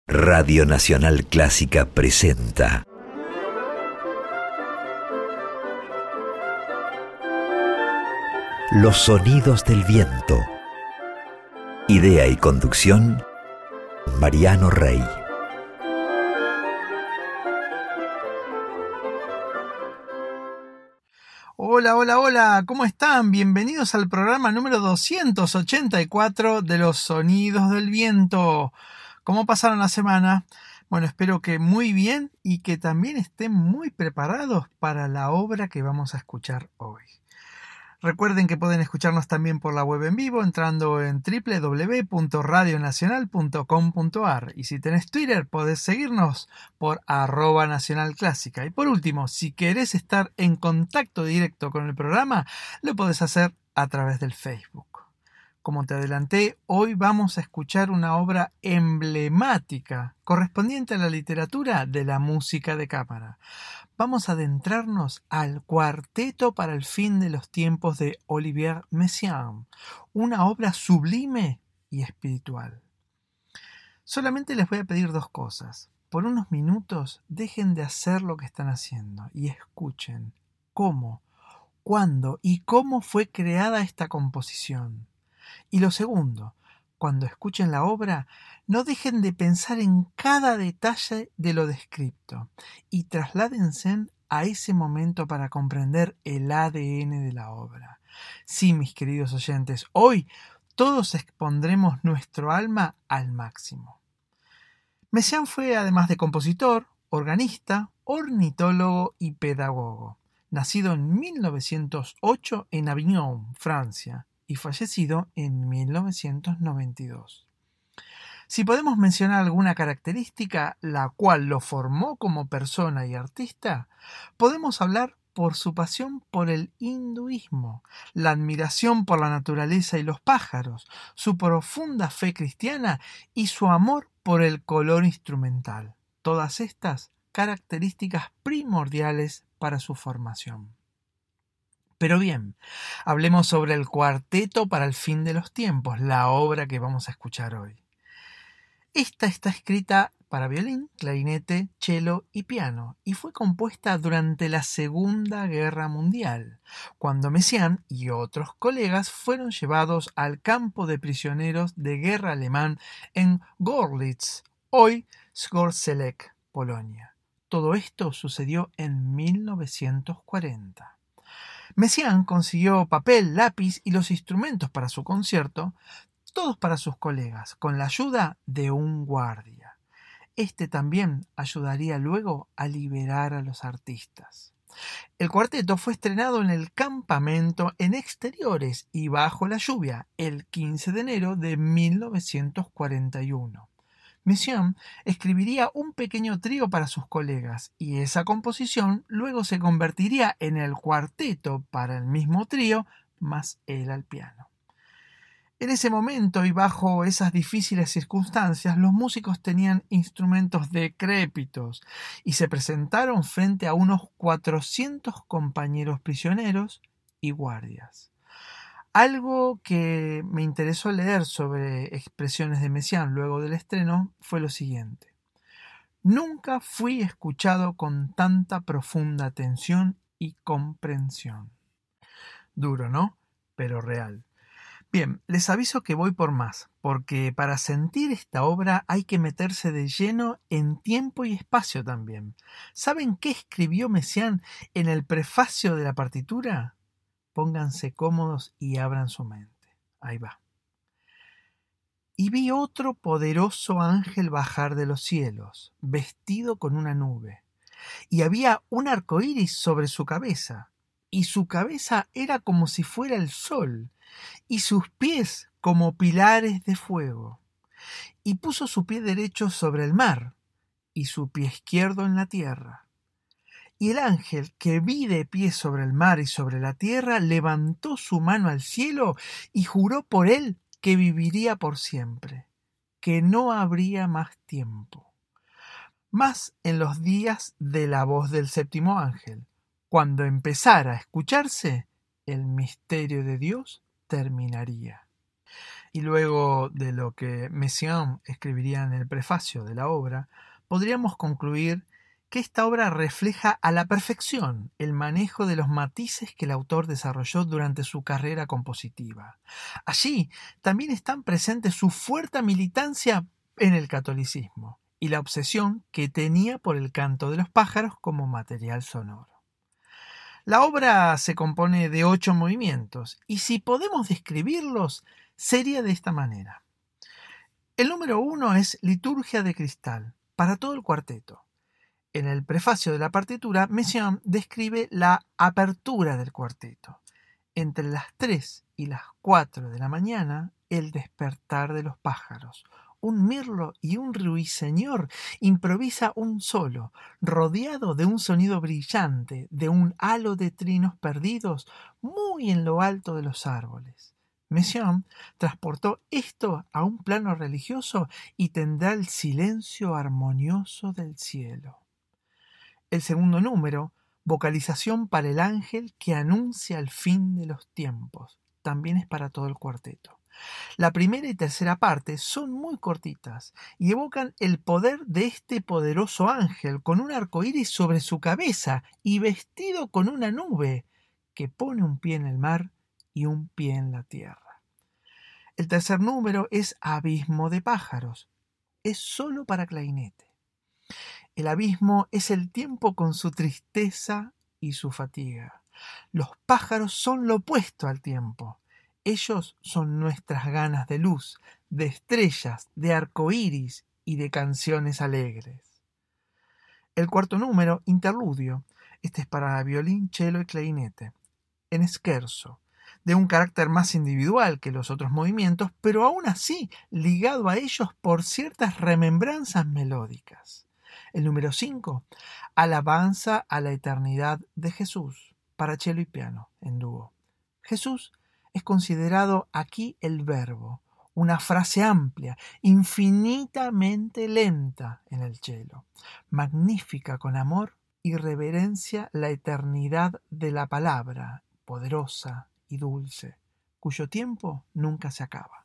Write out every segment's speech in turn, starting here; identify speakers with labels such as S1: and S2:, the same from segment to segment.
S1: Radio Nacional Clásica presenta Los sonidos del viento. Idea y conducción, Mariano Rey.
S2: Hola, ¿cómo están? Bienvenidos al programa número 284 de Los Sonidos del Viento. ¿Cómo pasaron la semana? Bueno, espero que muy bien y que también estén muy preparados para la obra que vamos a escuchar hoy. Recuerden que pueden escucharnos también por la web en vivo entrando en www.radionacional.com.ar, y si tenés Twitter podés seguirnos por @nacionalclásica. Y por último, si querés estar en contacto directo con el programa, lo podés hacer a través del Facebook. Como te adelanté, hoy vamos a escuchar una obra emblemática correspondiente a la literatura de la música de cámara. Vamos a adentrarnos al Cuarteto para el fin de los tiempos de Olivier Messiaen, una obra sublime y espiritual. Solamente les voy a pedir dos cosas. Por unos minutos dejen de hacer lo que están haciendo y escuchen cómo, cuándo y cómo fue creada esta composición. Y lo segundo, cuando escuchen la obra, no dejen de pensar en cada detalle de lo descrito y trasládense a ese momento para comprender el ADN de la obra. Sí, mis queridos oyentes, hoy todos expondremos nuestro alma al máximo. Messiaen fue, además de compositor, organista, ornitólogo y pedagogo. Nacido en 1908 en Avignon, Francia, y fallecido en 1992. Si podemos mencionar alguna característica la cual lo formó como persona y artista, podemos hablar por su pasión por el hinduismo, la admiración por la naturaleza y los pájaros, su profunda fe cristiana y su amor por el color instrumental. Todas estas características primordiales para su formación. Pero bien, hablemos sobre el Cuarteto para el fin de los tiempos, la obra que vamos a escuchar hoy. Esta está escrita para violín, clarinete, cello y piano, y fue compuesta durante la Segunda Guerra Mundial, cuando Messiaen y otros colegas fueron llevados al campo de prisioneros de guerra alemán en Görlitz, hoy Zgorzelec, Polonia. Todo esto sucedió en 1940. Messiaen consiguió papel, lápiz y los instrumentos para su concierto, todos para sus colegas, con la ayuda de un guardia. Este también ayudaría luego a liberar a los artistas. El cuarteto fue estrenado en el campamento en exteriores y bajo la lluvia el 15 de enero de 1941. Messiaen escribiría un pequeño trío para sus colegas y esa composición luego se convertiría en el cuarteto para el mismo trío más él al piano. En ese momento y bajo esas difíciles circunstancias, los músicos tenían instrumentos decrépitos y se presentaron frente a unos 400 compañeros prisioneros y guardias. Algo que me interesó leer sobre expresiones de Messiaen luego del estreno fue lo siguiente: nunca fui escuchado con tanta profunda atención y comprensión. Duro, ¿no? Pero real. Bien, les aviso que voy por más, porque para sentir esta obra hay que meterse de lleno en tiempo y espacio también. ¿Saben qué escribió Messiaen en el prefacio de la partitura? Pónganse cómodos y abran su mente. Ahí va. Y vi otro poderoso ángel bajar de los cielos, vestido con una nube, y había un arco iris sobre su cabeza, y su cabeza era como si fuera el sol, y sus pies como pilares de fuego. Y puso su pie derecho sobre el mar, y su pie izquierdo en la tierra. Y el ángel que vi de pie sobre el mar y sobre la tierra levantó su mano al cielo y juró por él que viviría por siempre, que no habría más tiempo. Más en los días de la voz del séptimo ángel, cuando empezara a escucharse, el misterio de Dios terminaría. Y luego de lo que Messiaen escribiría en el prefacio de la obra, podríamos concluir que esta obra refleja a la perfección el manejo de los matices que el autor desarrolló durante su carrera compositiva. Allí también están presentes su fuerte militancia en el catolicismo y la obsesión que tenía por el canto de los pájaros como material sonoro. La obra se compone de 8 movimientos y si podemos describirlos sería de esta manera. El número 1 es Liturgia de Cristal, para todo el cuarteto. En el prefacio de la partitura, Messiaen describe la apertura del cuarteto. Entre las 3 y las 4 de la mañana, el despertar de los pájaros. Un mirlo y un ruiseñor improvisa un solo, rodeado de un sonido brillante, de un halo de trinos perdidos muy en lo alto de los árboles. Messiaen transportó esto a un plano religioso y tendrá el silencio armonioso del cielo. El segundo número, vocalización para el ángel que anuncia el fin de los tiempos, también es para todo el cuarteto. La primera y tercera parte son muy cortitas y evocan el poder de este poderoso ángel con un arco iris sobre su cabeza y vestido con una nube que pone un pie en el mar y un pie en la tierra. El tercer número es Abismo de pájaros. Es solo para clarinete. El abismo es el tiempo con su tristeza y su fatiga. Los pájaros son lo opuesto al tiempo. Ellos son nuestras ganas de luz, de estrellas, de arcoíris y de canciones alegres. El cuarto número, Interludio. Este es para violín, cello y clarinete. En scherzo, de un carácter más individual que los otros movimientos, pero aún así ligado a ellos por ciertas remembranzas melódicas. El número 5, Alabanza a la eternidad de Jesús, para cello y piano, en dúo. Jesús es considerado aquí el verbo, una frase amplia, infinitamente lenta en el cello. Magnífica con amor y reverencia la eternidad de la palabra, poderosa y dulce, cuyo tiempo nunca se acaba.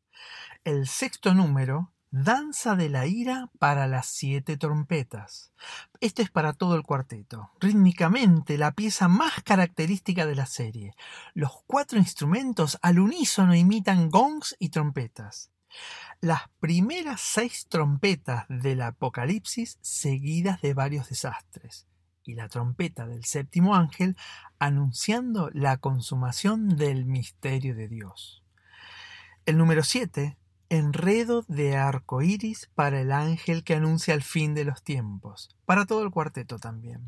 S2: El sexto número, Danza de la ira para las 7 trompetas. Esto es para todo el cuarteto. Rítmicamente, la pieza más característica de la serie. Los 4 instrumentos al unísono imitan gongs y trompetas. Las primeras 6 trompetas del Apocalipsis seguidas de varios desastres. Y la trompeta del séptimo ángel anunciando la consumación del misterio de Dios. El número 7, Enredo de arco iris para el ángel que anuncia el fin de los tiempos, para todo el cuarteto también.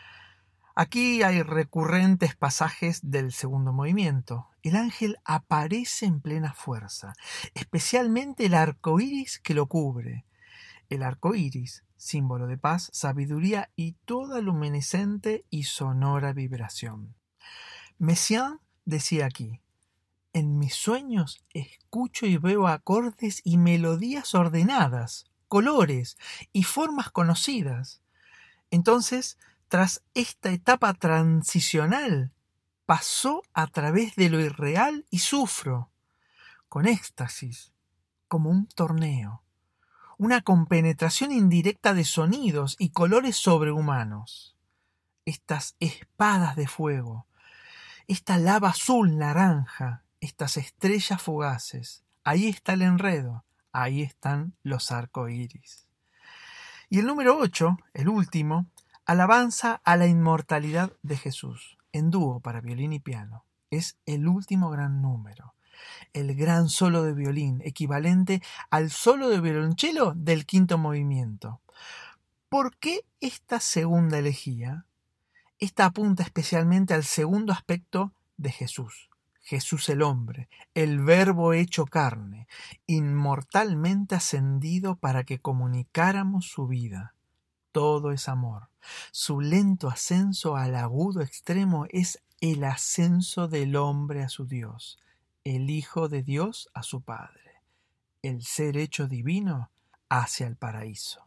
S2: Aquí hay recurrentes pasajes del segundo movimiento. El ángel aparece en plena fuerza, especialmente el arco iris que lo cubre. El arco iris, símbolo de paz, sabiduría y toda luminescente y sonora vibración. Messiaen decía aquí: en mis sueños escucho y veo acordes y melodías ordenadas, colores y formas conocidas. Entonces, tras esta etapa transicional, pasó a través de lo irreal y sufro, con éxtasis, como un torneo, una compenetración indirecta de sonidos y colores sobrehumanos. Estas espadas de fuego, esta lava azul naranja, estas estrellas fugaces, ahí está el enredo, ahí están los arcoíris. Y el número 8, el último, Alabanza a la inmortalidad de Jesús, en dúo para violín y piano. Es el último gran número, el gran solo de violín, equivalente al solo de violonchelo del quinto movimiento. ¿Por qué esta segunda elegía? Esta apunta especialmente al segundo aspecto de Jesús. Jesús el hombre, el verbo hecho carne, inmortalmente ascendido para que comunicáramos su vida. Todo es amor. Su lento ascenso al agudo extremo es el ascenso del hombre a su Dios, el Hijo de Dios a su Padre, el ser hecho divino hacia el paraíso.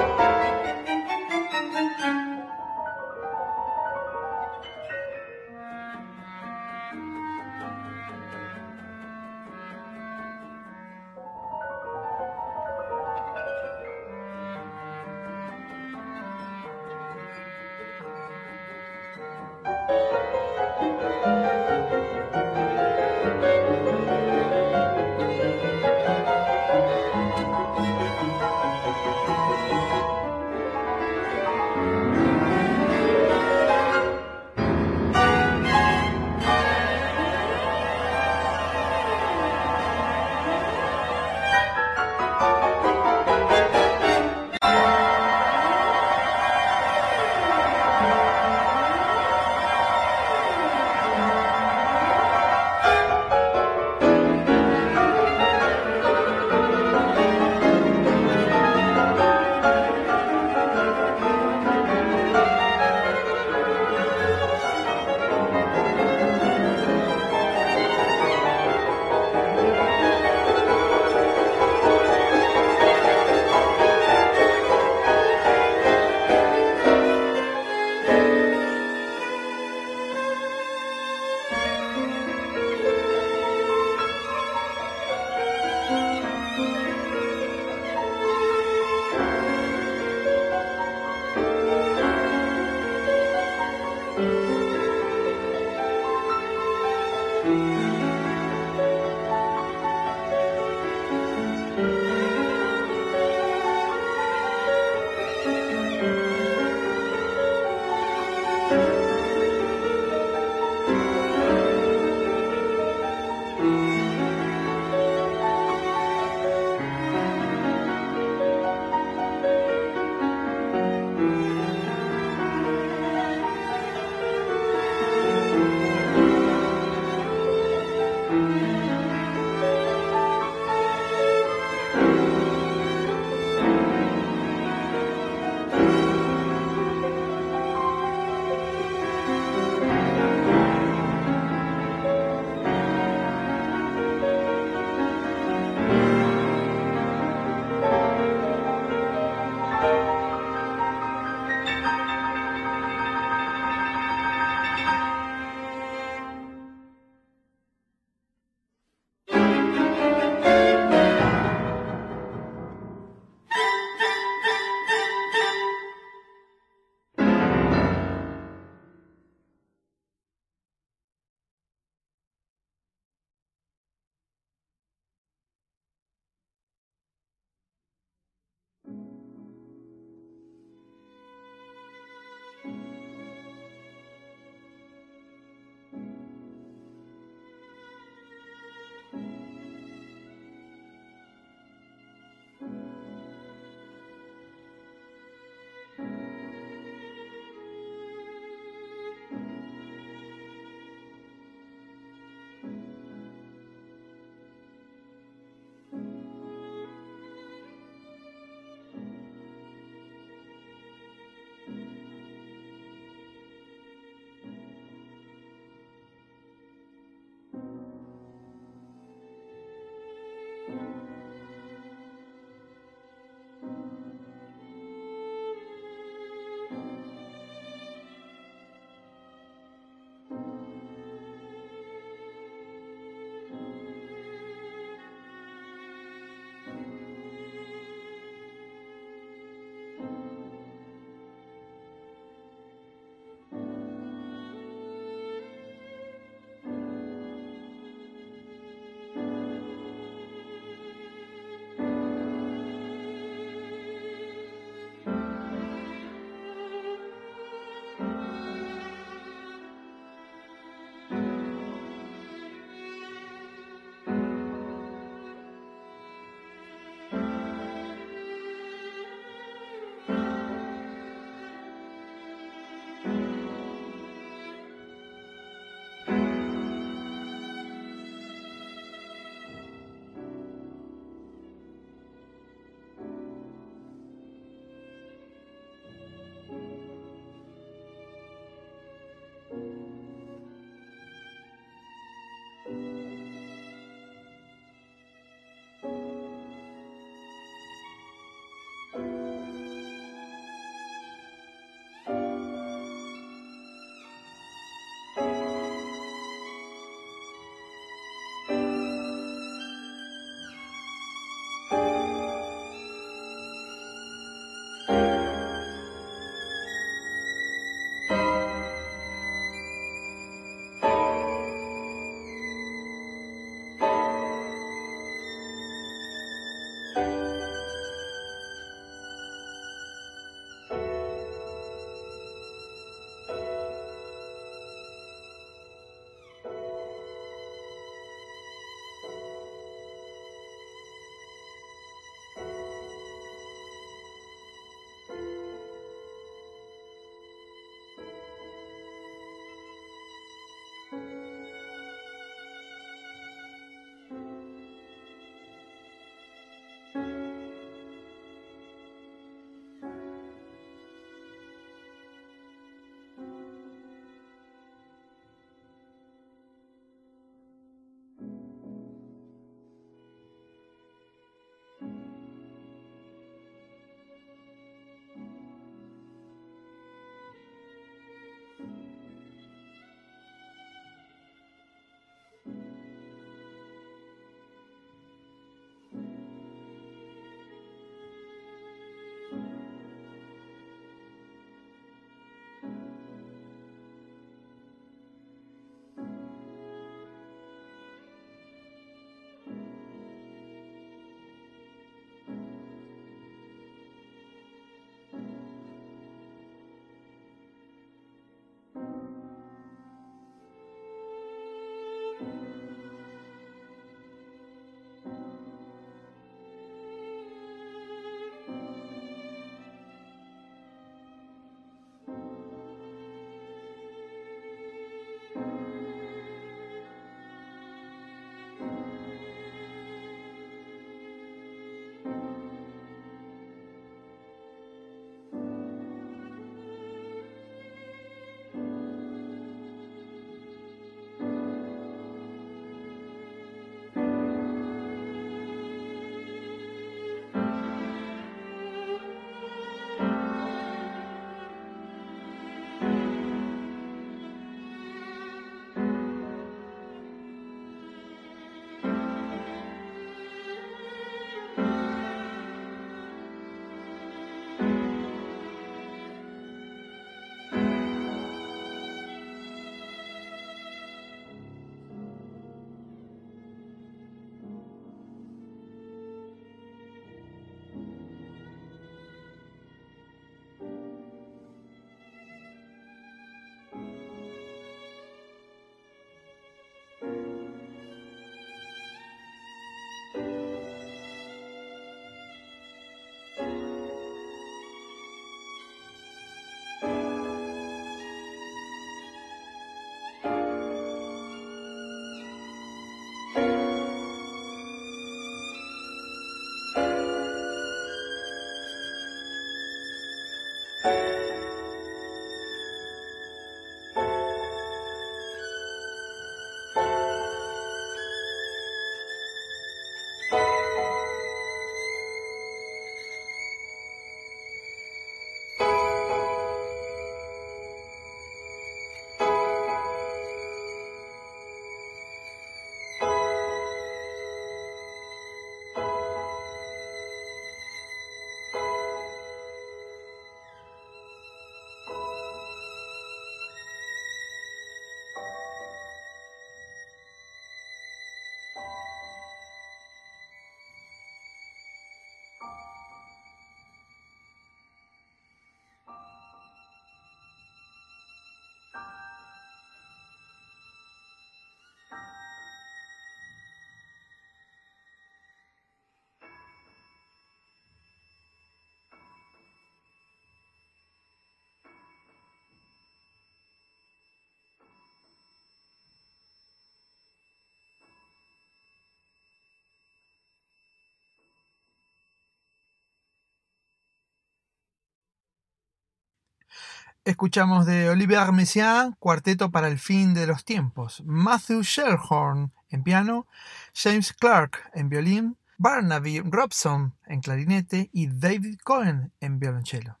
S2: Escuchamos de Olivier Messiaen, Cuarteto para el fin de los tiempos, Matthew Sherhorn en piano, James Clark en violín, Barnaby Robson en clarinete y David Cohen en violonchelo.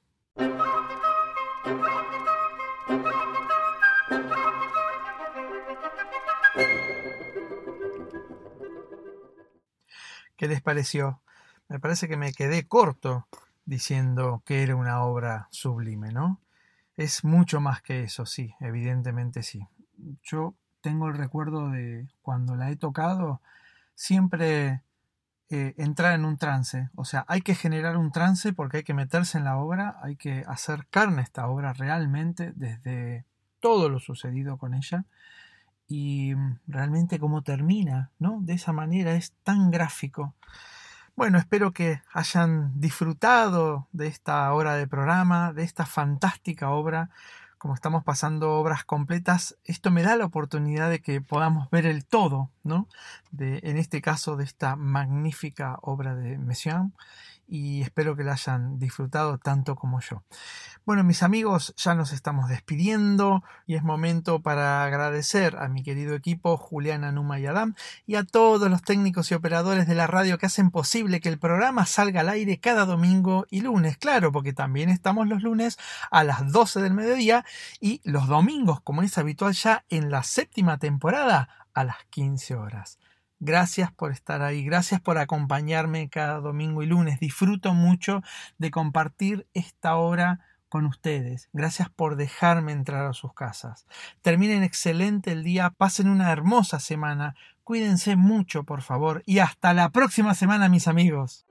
S2: ¿Qué les pareció? Me parece que me quedé corto diciendo que era una obra sublime, ¿no? Es mucho más que eso, sí, evidentemente sí. Yo tengo el recuerdo de cuando la he tocado, siempre entrar en un trance. O sea, hay que generar un trance porque hay que meterse en la obra, hay que hacer carne esta obra realmente desde todo lo sucedido con ella. Y realmente cómo termina, ¿no? De esa manera es tan gráfico. Bueno, espero que hayan disfrutado de esta hora de programa, de esta fantástica obra. Como estamos pasando obras completas, esto me da la oportunidad de que podamos ver el todo, ¿no? En este caso, de esta magnífica obra de Messiaen, y espero que la hayan disfrutado tanto como yo. Bueno, mis amigos, ya nos estamos despidiendo y es momento para agradecer a mi querido equipo, Juliana, Numa y Adam, y a todos los técnicos y operadores de la radio que hacen posible que el programa salga al aire cada domingo y lunes, claro, porque también estamos los lunes a las 12 del mediodía y los domingos, como es habitual ya en la 7ª temporada, a las 15 horas. Gracias por estar ahí, gracias por acompañarme cada domingo y lunes. Disfruto mucho de compartir esta obra con ustedes. Gracias por dejarme entrar a sus casas. Terminen excelente el día, pasen una hermosa semana, cuídense mucho por favor y hasta la próxima semana mis amigos.